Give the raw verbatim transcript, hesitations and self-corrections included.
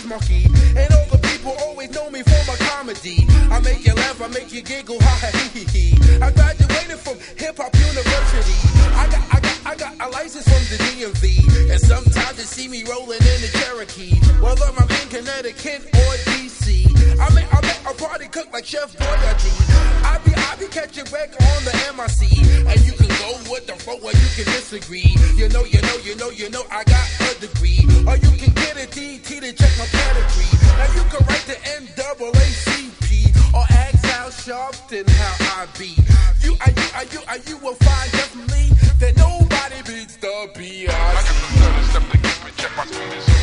monkey. And all the people always know me for my comedy. I make you laugh, I make you giggle, ha ha hee hee hee. I graduated from Hip Hop University. I got, I got, I got a license from the D M V. And sometimes you see me rolling in the Cherokee. Whether I'm in Connecticut or D C. I make, I make a party cook like Chef Boyardee. I be, I be catching wreck on the M I C. And you can go with the flow or you can disagree. You know, you know, you know, you know, I got a degree. Or you can get a D T to check my pedigree. Now you can write the N double A C P or ask how sharp and how I be. You, are you, are you, are you will find definitely that nobody beats the B I C. I got the third step to keep it, check my speed is